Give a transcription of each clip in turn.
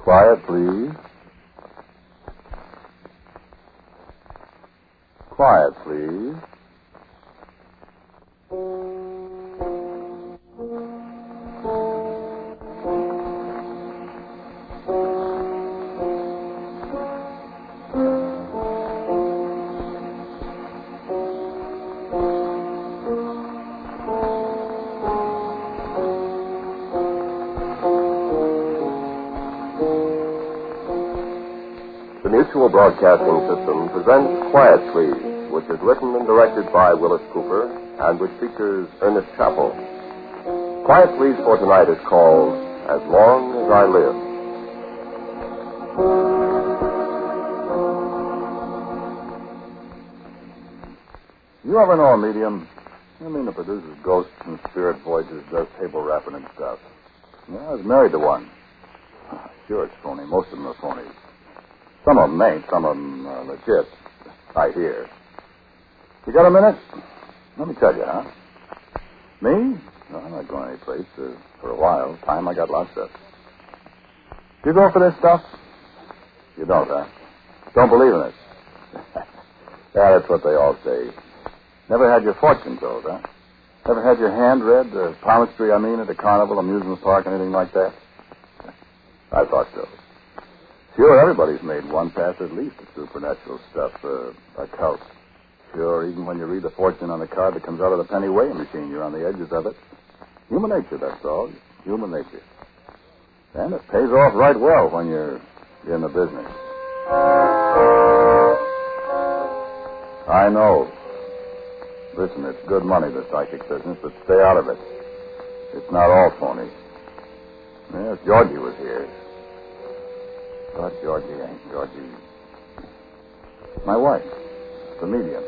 Quiet, please. Quiet, please. The Mutual Broadcasting System presents Quiet Please, which is written and directed by Willis Cooper and which features Ernest Chappell. Quiet Please for tonight is called As Long as I Live. You ever know a medium? I mean, that produces ghosts and spirit voyages, does table rapping and stuff. Yeah, I was married to one. Sure, it's phony. Most of them are phonies. Some of them ain't. Some of them are legit. I hear. You got a minute? Let me tell you, huh? Me? No, I'm not going anyplace for a while. Time, I got lots of. You go for this stuff? You don't, huh? Don't believe in it? Yeah, that's what they all say. Never had your fortune told, huh? Never had your hand read, the palmistry, at the carnival, amusement park, anything like that? I thought so. Sure, everybody's made one pass at least at supernatural stuff, a cult. Sure, even when you read the fortune on the card that comes out of the penny weighing machine, you're on the edges of it. Human nature, that's all. Human nature. And it pays off right well when you're in the business. I know. Listen, it's good money, the psychic business, but stay out of it. It's not all phony. Yes, Georgie was here. But Georgie ain't. Georgie. My wife, the medium.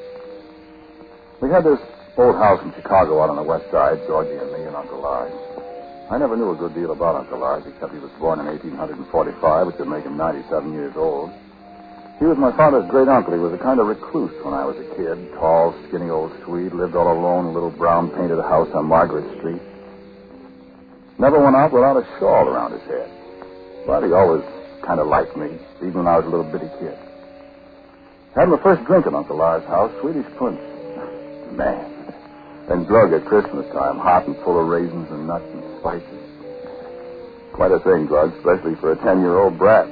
We had this old house in Chicago out on the west side, Georgie and me and Uncle Lars. I never knew a good deal about Uncle Lars, except he was born in 1845, which would make him 97 years old. He was my father's great uncle. He was a kind of recluse when I was a kid. Tall, skinny old Swede, lived all alone in a little brown painted house on Margaret Street. Never went out without a shawl around his head. But he always kind of liked me, even when I was a little bitty kid. Had my first drink at Uncle Lars' house, Swedish punch. Man. And drug at Christmas time, hot and full of raisins and nuts and spices. Quite a thing, drug, especially for a 10-year-old brat.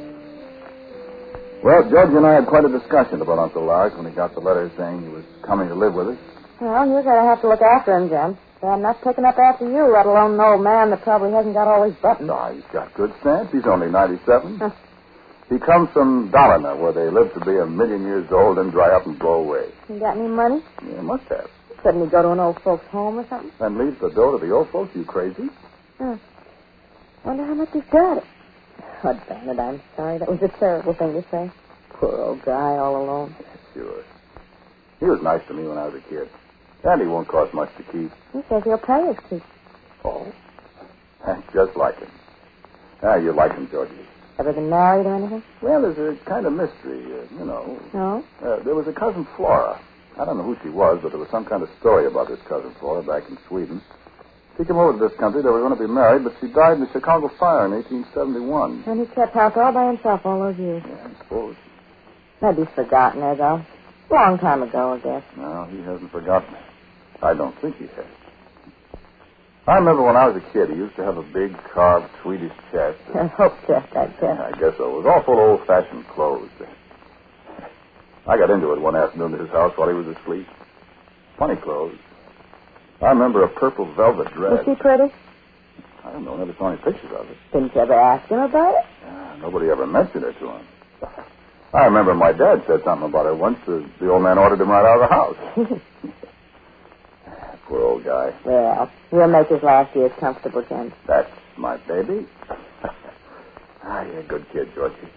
Well, George and I had quite a discussion about Uncle Lars when he got the letter saying he was coming to live with us. Well, you're going to have to look after him, Jim. I'm not picking up after you, let alone an old man that probably hasn't got all his buttons. No, he's got good sense. He's only 97. He comes from Dalarna, where they live to be 1,000,000 years old and dry up and blow away. You got any money? Yeah, must have. Couldn't he go to an old folks' home or something? And leave the dough to the old folks? You crazy? Wonder how much he's got. Oh, damn it, I'm sorry. That was a terrible thing to say. Poor old guy all alone. Sure. He was nice to me when I was a kid. And he won't cost much to keep. He says he'll pay us keep. Oh. Just like him. You like him, Georgie. Ever been married or anything? Well, there's a kind of mystery, No? There was a cousin Flora. I don't know who she was, but there was some kind of story about this cousin Flora back in Sweden. She came over to this country. They were going to be married, but she died in the Chicago fire in 1871. And he kept house all by himself all those years. Yeah, I suppose. Maybe he's forgotten her, though. Long time ago, I guess. No, he hasn't forgotten her. I don't think he has. I remember when I was a kid, he used to have a big carved Swedish chest. A hope chest, I guess. Yeah, I guess so. It was all full of old-fashioned clothes. I got into it one afternoon at his house while he was asleep. Funny clothes. I remember a purple velvet dress. Was she pretty? I don't know. Never saw any pictures of it. Didn't you ever ask him about it? Nobody ever mentioned it to him. I remember my dad said something about it once. The old man ordered him right out of the house. Poor old guy. Well, we'll make his last years comfortable, Ken. That's my baby. You're a good kid, Georgie.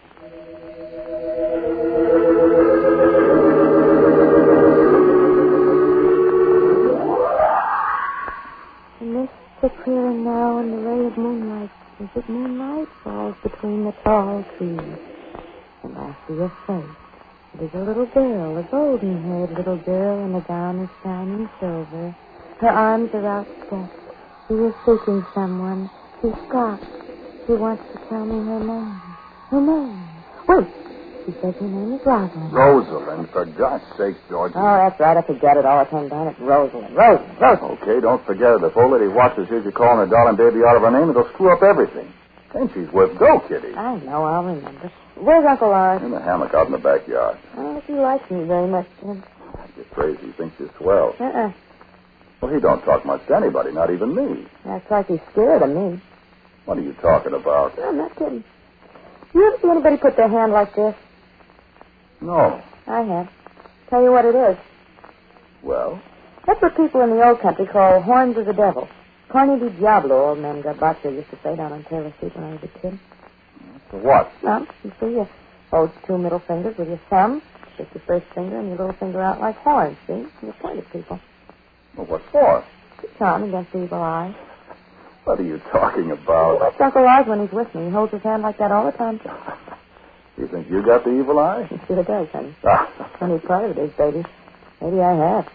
The mists are clearing now, and the ray of moonlight, as if moonlight falls between the tall trees. And I see a face. It is a little girl, a golden-haired little girl in a gown of shining silver. Her arms are outstretched. She is seeking someone. She stops. She wants to tell me her name. Her name. Wait. She says her name is Rosalind. Rosalind, for God's sake, Georgie. Oh, that's right. I forget it all the time, darn it. Rosalind. Rosalind. Okay, don't forget it. If old lady Watson hears you calling her darling baby out of her name, it'll screw up everything. Ain't she's worth go, Kitty? I know. I'll remember. Where's Uncle Art? In the hammock out in the backyard. I don't think he likes me very much, Jim. You're crazy. He thinks you're swell. Well, he don't talk much to anybody, not even me. That's like he's scared of me. What are you talking about? I'm not kidding. You ever see anybody put their hand like this? No. I have. Tell you what it is. Well? That's what people in the old country call horns of the devil. Corny di Diablo, old man Garbacho used to say down on Taylor Street when I was a kid. For what? Well, you see, you hold two middle fingers with your thumb, stick your first finger and your little finger out like horns, see? And you point at people. Well, what for? To charm against the evil eye. What are you talking about? That's Uncle Oz when he's with me. He holds his hand like that all the time. You think you got the evil eye? He sure does, honey. Funny part of it is, baby. Maybe I have.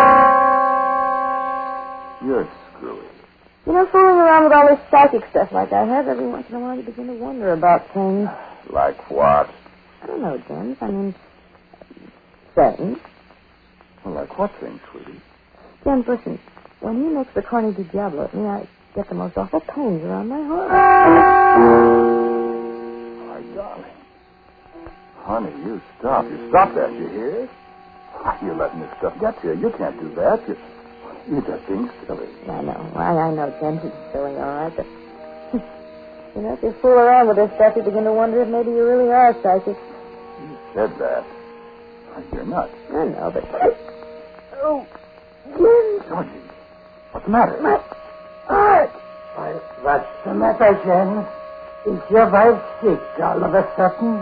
You're screwy. You know, fooling around with all this psychic stuff like I have, every once in a while you begin to wonder about things. Like what? I don't know, James. I mean, things. Well, like what thing, sweetie? James, listen. When he makes the corny di Diablo at me, I get the most awful pains around my heart. My darling. Honey, you stop. You stop that, you hear? You're letting this stuff get to you. You can't do that. You're just being silly. I know. I know, James. It's silly, all right, but... you know, if you fool around with this stuff, you begin to wonder if maybe you really are psychic. You said that. You're nuts. I know, but... Oh, Jim. Georgie, what's the matter? My heart. What's the matter, Jen? Is your wife sick all of a sudden?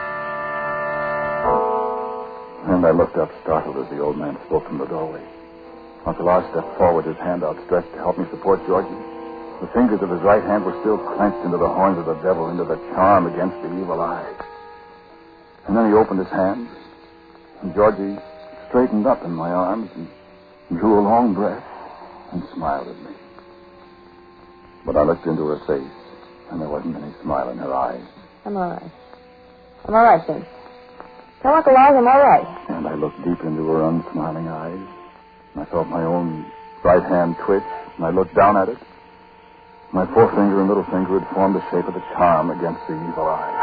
And I looked up, startled, as the old man spoke from the doorway. Uncle Oz stepped forward, his hand outstretched to help me support Georgie. The fingers of his right hand were still clenched into the horns of the devil, into the charm against the evil eye. And then he opened his hand, and Georgie straightened up in my arms and drew a long breath and smiled at me. But I looked into her face, and there wasn't any smile in her eyes. I'm all right. I'm all right, James. Tell Uncle Oz I'm all right. And I looked deep into her unsmiling eyes. And I felt my own right hand twitch, and I looked down at it. My forefinger and little finger had formed the shape of the charm against the evil eye.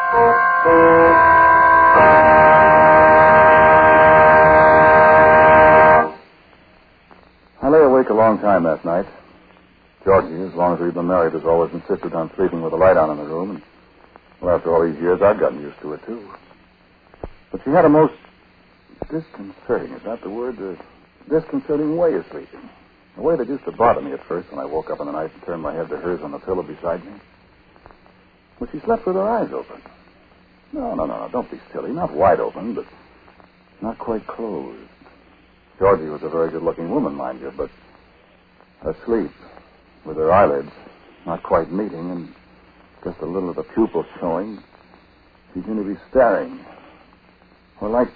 I lay awake a long time that night. Georgie, as long as we've been married, has always insisted on sleeping with the light on in the room. And, well, after all these years, I've gotten used to it, too. But she had a most disconcerting, is that the word? Disconcerting way of sleeping. A way that used to bother me at first when I woke up in the night and turned my head to hers on the pillow beside me. Well, she slept with her eyes open. No, don't be silly. Not wide open, but not quite closed. Georgie was a very good-looking woman, mind you, but asleep, with her eyelids not quite meeting and just a little of the pupil showing, she seemed to be staring. Or like...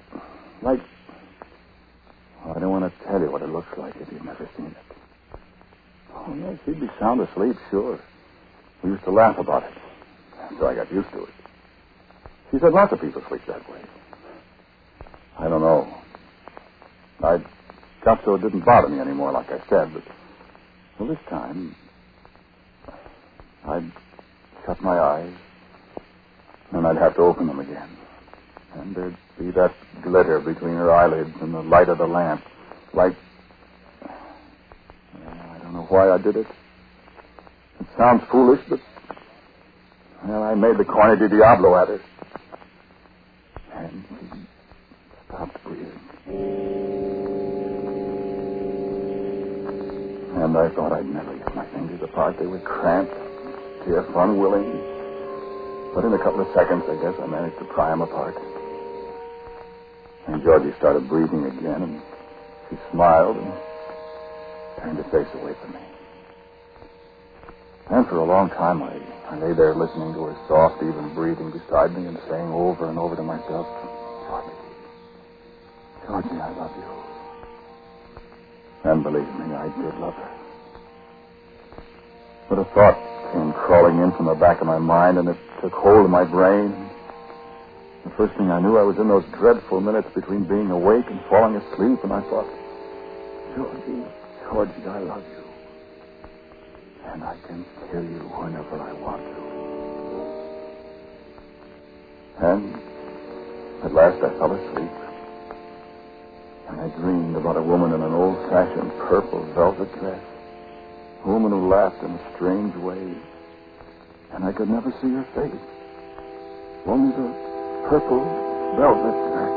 I don't want to tell you what it looks like if you've never seen it. Oh, yes, she'd be sound asleep, sure. We used to laugh about it. So I got used to it. She said lots of people sleep that way. I don't know. I got so it didn't bother me anymore, like I said, but well, this time I'd shut my eyes and I'd have to open them again. And there'd be that glitter between her eyelids and the light of the lamp, like... I don't know why I did it. It sounds foolish, but... well, I made the corny di Diablo at her. And she stopped breathing. And I thought I'd never get my fingers apart. They were cramped, stiff, unwilling. But in a couple of seconds, I guess, I managed to pry them apart. And Georgie started breathing again, and she smiled and turned her face away from me. And for a long time, I lay there listening to her soft, even breathing beside me and saying over and over to myself, Georgie, I love you. And believe me, I did love her. But a thought came crawling in from the back of my mind, and it took hold of my brain. The first thing I knew, I was in those dreadful minutes between being awake and falling asleep, and I thought, Georgie, I love you. And I can kill you whenever I want to. And at last I fell asleep. And I dreamed about a woman in an old-fashioned purple velvet dress. A woman who laughed in a strange way. And I could never see her face. Only the purple velvet dress.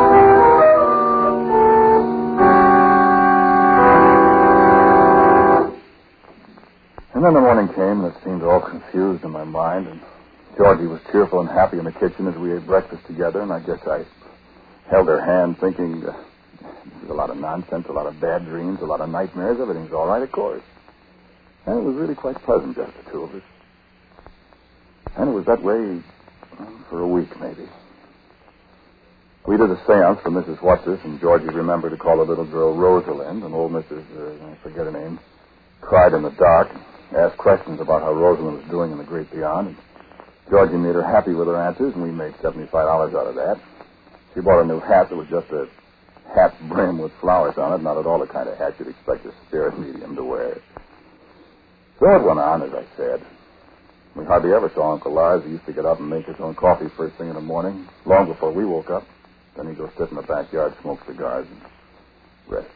And then the morning came, and it seemed all confused in my mind, and Georgie was cheerful and happy in the kitchen as we ate breakfast together, and I guess I held her hand thinking, this is a lot of nonsense, a lot of bad dreams, a lot of nightmares. Everything's all right, of course. And it was really quite pleasant, just the two of us. And it was that way for a week, maybe. We did a seance for Mrs. Whatsis, and Georgie remembered to call the little girl Rosalind, and old Mrs., I forget her name, cried in the dark, asked questions about how Rosalind was doing in the great beyond, and Georgie made her happy with her answers, and we made $75 out of that. She bought a new hat that was just a hat brim with flowers on it, not at all the kind of hat you'd expect a spirit medium to wear. So it went on, as I said. We hardly ever saw Uncle Lars. He used to get up and make his own coffee first thing in the morning, long before we woke up. Then he'd go sit in the backyard, smoke cigars, and rest.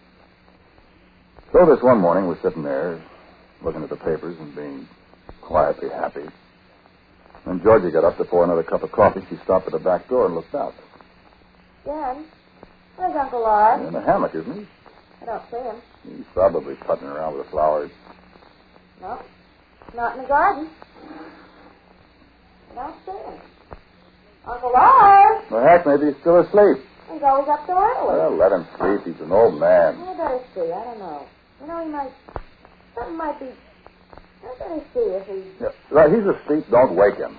So this one morning, we're sitting there, looking at the papers and being quietly happy. When Georgie got up to pour another cup of coffee, she stopped at the back door and looked out. Jen, where's Uncle Lars? In a hammock, isn't he? I don't see him. He's probably putting around with the flowers. No, not in the garden. I don't see him. Uncle Lars! Well, heck, maybe he's still asleep. He's always up so early. Well, let him sleep. He's an old man. I better see. I don't know. You know, he might... Something might be... I better see if he... Yeah. Well, he's asleep. Don't wake him.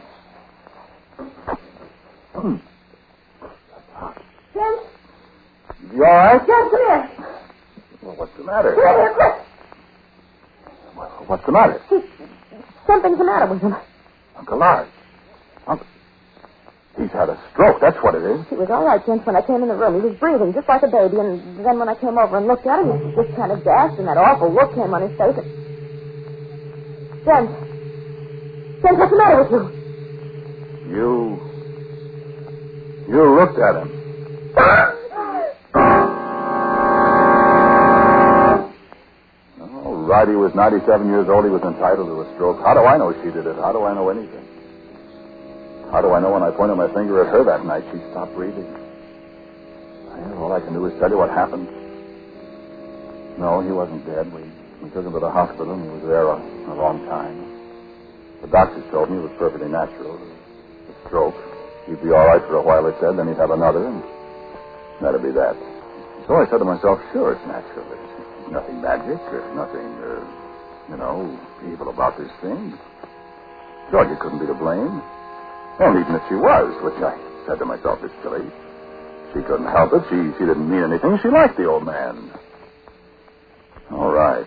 Jen? You all right? Jen, come here. Well, what's the matter? Come here, quick. What's the matter? Something's the matter with him. Uncle Lars. He's had a stroke. That's what it is. He was all right, Jen, when I came in the room. He was breathing just like a baby, and then when I came over and looked at him, he was just kind of gasped, and that awful look came on his face. Jen, what's the matter with you? You looked at him. All right, he was 97 years old. He was entitled to a stroke. How do I know she did it? How do I know anything? How do I know when I pointed my finger at her that night she stopped breathing? All I can do is tell you what happened. No, he wasn't dead. We took him to the hospital, and he was there a long time. The doctors told me it was perfectly natural. A stroke. He'd be all right for a while, they said, then he'd have another, and that'd be that. So I said to myself, sure, it's natural. There's nothing magic. There's nothing, evil about this thing. Georgia couldn't be to blame. And even if she was, which I said to myself is silly, she couldn't help it. She didn't mean anything. She liked the old man. All right.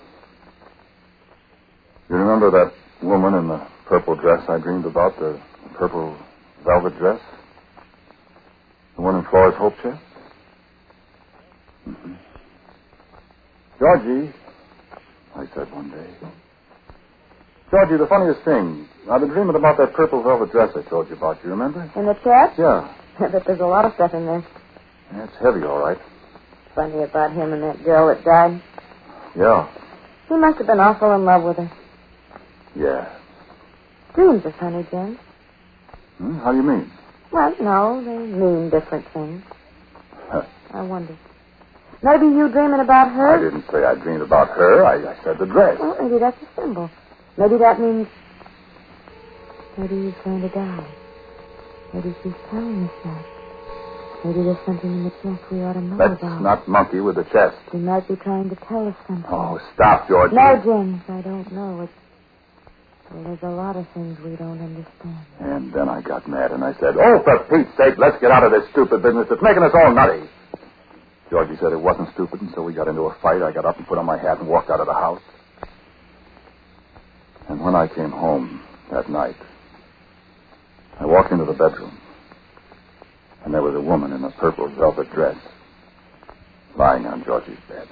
You remember that woman in the purple dress I dreamed about, the purple velvet dress? The one in Flora's Hope chest? Mm-hmm. Georgie, I said one day. Georgie, the funniest thing, I've been dreaming about that purple velvet dress I told you about. You remember? In the chest? Yeah. But there's a lot of stuff in there. Yeah, it's heavy, all right. Funny about him and that girl that died. Yeah. He must have been awful in love with her. Yeah. Dreams are funny, Jen. How do you mean? Well, no, they mean different things. Huh. I wonder. Maybe you dreaming about her? I didn't say I dreamed about her. I said the dress. Well, maybe that's a symbol. Maybe that means... Maybe he's going to die. Maybe she's telling us that. Maybe there's something in the chest we ought to know Let's about. not monkey with the chest. He might be trying to tell us something. Oh, stop, George. No, James, I don't know. Well, there's a lot of things we don't understand. And then I got mad and I said, oh, for Pete's sake, let's get out of this stupid business. It's making us all nutty. Georgie said it wasn't stupid, and so we got into a fight. I got up and put on my hat and walked out of the house. And when I came home that night, I walked into the bedroom, and there was a woman in a purple velvet dress lying on Georgie's bed.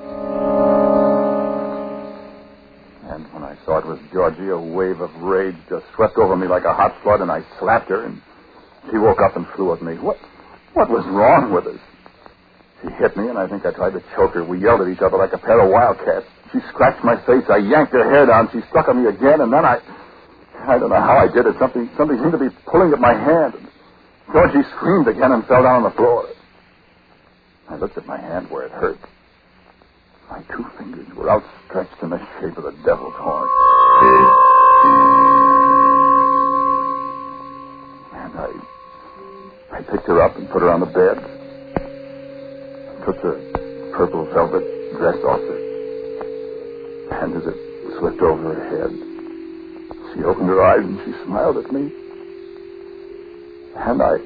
And when I saw it was Georgie, a wave of rage just swept over me like a hot flood, and I slapped her, and she woke up and flew at me. What was wrong with us? She hit me, and I think I tried to choke her. We yelled at each other like a pair of wildcats. She scratched my face. I yanked her hair down. She struck at me again, and then I don't know how I did it. Something seemed to be pulling at my hand. And Georgie screamed again and fell down on the floor. I looked at my hand where it hurt. My 2 fingers were outstretched in the shape of the devil's horn. And I picked her up and put her on the bed. Took the purple velvet dress off her. And as it slipped over her head, she opened her eyes and she smiled at me. And I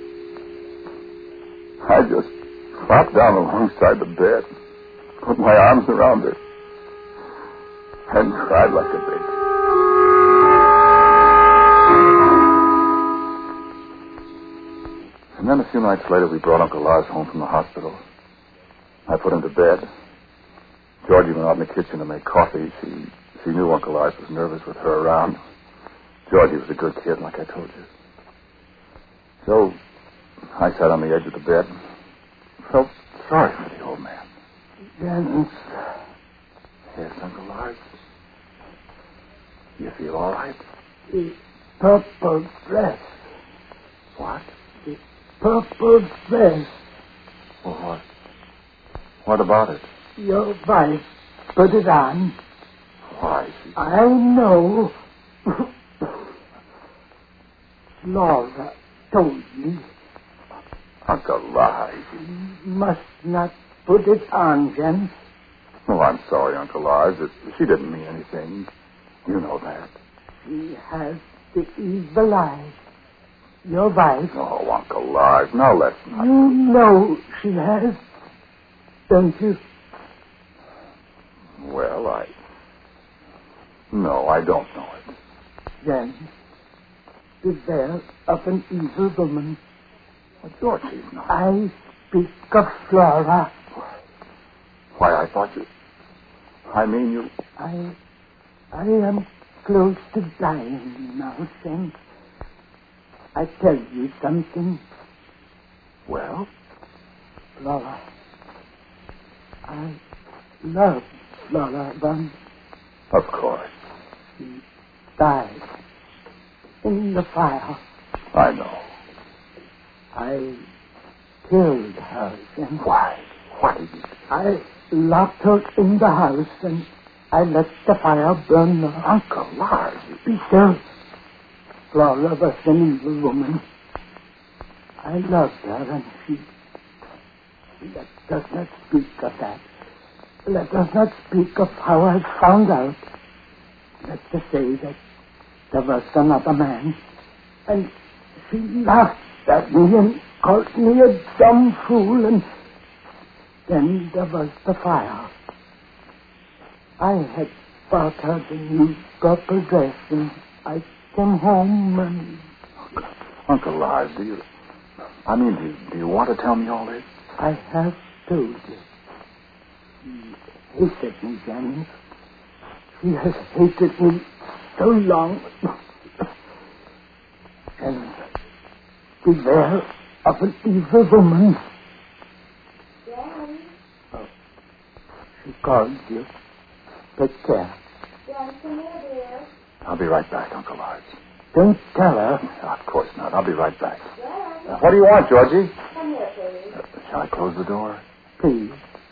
just flopped down alongside the bed, put my arms around her, and cried like a baby. And then a few nights later, we brought Uncle Lars home from the hospital. I put him to bed. Georgie went out in the kitchen to make coffee. She knew Uncle Lars was nervous with her around. Georgie was a good kid, like I told you. So I sat on the edge of the bed and felt sorry for the old man. Yes, Uncle Lars. You feel all right? The purple dress. What? The purple dress. Well, what about it? Your wife put it on. Why? I know. Laura told me. Uncle Lars. You must not put it on, Jen. Oh, I'm sorry, Uncle Lars. She didn't mean anything. You know that. She has the evil eye. Your wife. Oh, Uncle Lars, now let's not. You know she has, don't you? Well, No, I don't know it. Then, beware of an evil woman. Well, George, she's not. I speak of Flora. Why, I thought you... I mean, you... I am close to dying now, Saint. I tell you something. Well? Flora. I love Flora once. Of course. She died in the fire. I know. I killed her, Saint. Why? What did you do? I locked her in the house and I let the fire burn her. Uncle Lars, Be still. Flora was an evil woman. I loved her and she... Let us not speak of that. Let us not speak of how I found out. Let's just say that there was another man and she laughed at me and called me a dumb fool, and then there was the fire. I had bought her the new purple dress, and I came home and... Uncle Lars, do you want to tell me all this? I have told you. She hated me, James. She has hated me so long. And beware of an evil woman. Jan? Oh, she called you. Take care. Jan, come here, dear. I'll be right back, Uncle Lars. Don't tell her. Of course not. I'll be right back. Jan, What do you want, Georgie? come here, please. Shall I close the door? Please.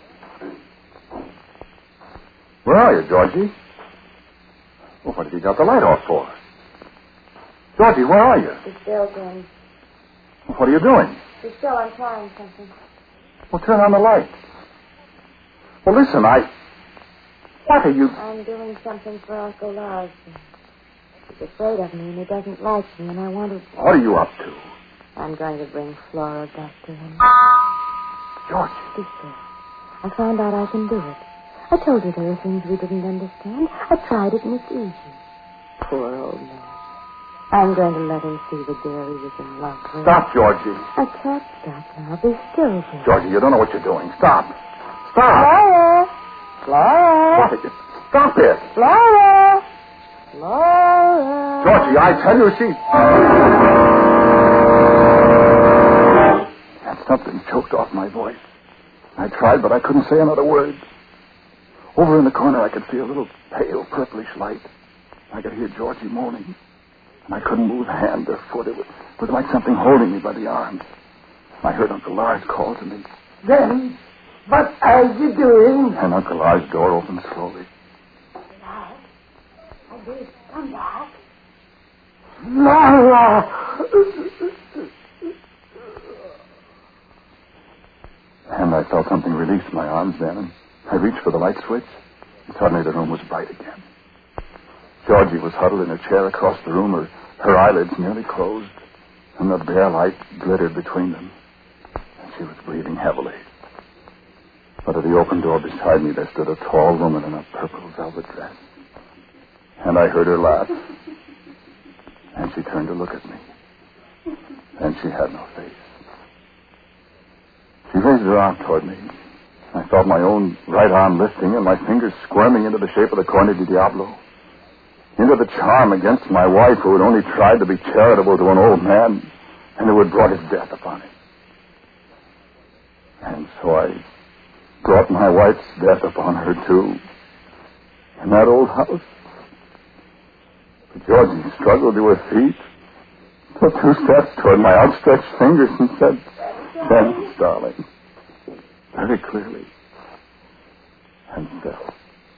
Where are you, Georgie? Well, what have you got the light off for? Georgie, where are you? Be still, Jan. What are you doing? Be still, I'm trying something. Well, turn on the light. Well, listen, What are you... I'm doing something for Uncle Lars. He's afraid of me, and he doesn't like me, and I want to... What are you up to? I'm going to bring Flora back to him. Georgie. Be still. I found out I can do it. I told you there were things we didn't understand. I tried it, and it's easy. Poor old man. I'm going to let him see the girl he was in love with. Stop, Georgie. I can't stop now. Be still, Jim. Georgie, you don't know what you're doing. Stop. Stop. Laura! Laura! Stop it. Laura! Laura! Georgie, I tell you, she... And something choked off my voice. I tried, but I couldn't say another word. Over in the corner, I could see a little pale, purplish light. I could hear Georgie moaning. And I couldn't move hand or foot. It was like something holding me by the arm. I heard Uncle Lars call to me. Then, what are you doing? And Uncle Lars' door opened slowly. Lars, I did come back. Laura! And I felt something release my arms then, and I reached for the light switch, and suddenly the room was bright again. Georgie was huddled in a chair across the room, her eyelids nearly closed, and the bare light glittered between them. And she was breathing heavily. But at the open door beside me there stood a tall woman in a purple velvet dress. And I heard her laugh. And she turned to look at me. And she had no face. She raised her arm toward me. I felt my own right arm lifting and my fingers squirming into the shape of the Corne di Diablo. Into the charm against my wife who had only tried to be charitable to an old man and who had brought his death upon him. And so I brought my wife's death upon her, too, in that old house. But Georgie struggled to her feet, took 2 steps toward my outstretched fingers and said, "Thanks, darling," very clearly, and fell.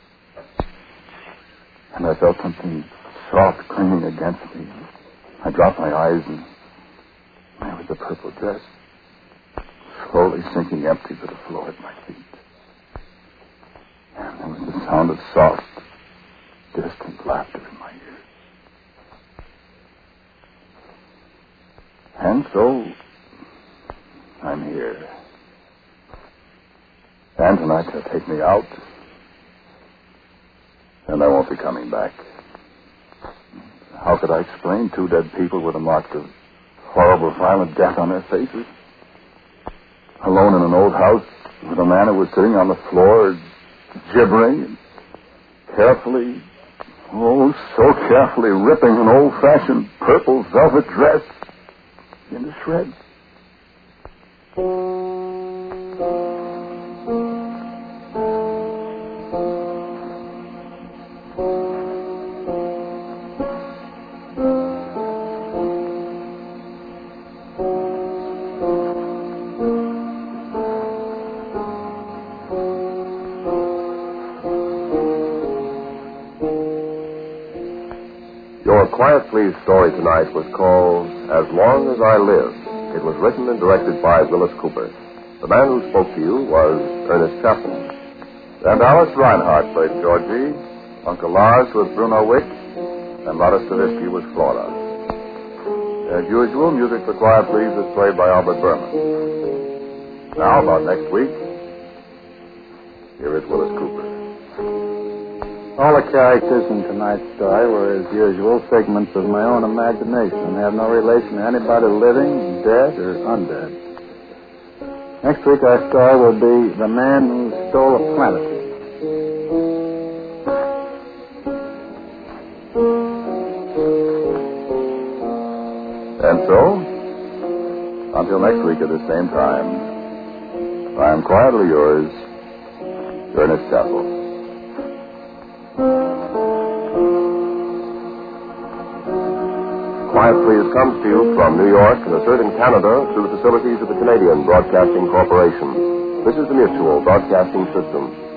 And I felt something soft clinging against me. I dropped my eyes, and there was the purple dress slowly sinking empty to the floor at my feet. And there was the sound of soft, distant laughter in my ears. And so, I'm here. And tonight they'll take me out. And I won't be coming back. How could I explain 2 dead people with the marks of horrible, violent death on their faces? Alone in an old house with a man who was sitting on the floor, gibbering and carefully, oh, so carefully ripping an old-fashioned purple velvet dress into shreds. Your Quiet Please story tonight was called As Long as I Live. It was written and directed by Willis Cooper. The man who spoke to you was Ernest Chappell. And Alice Reinhardt played Georgie. Uncle Lars was Bruno Wick. And Lotta Stavitsky was Flora. As usual, music for Quiet Please is played by Albert Berman. Now, about next week, here is Willis Cooper. All the characters in tonight's story were, as usual, figments of my own imagination and have no relation to anybody living, dead, or undead. Next week, our story will be The Man Who Stole a Planetary. And so, until next week at the same time, I am quietly yours, Ernest Chappell. Quiet Please comes to you from New York and is heard in Canada through the facilities of the Canadian Broadcasting Corporation. This is the Mutual Broadcasting System.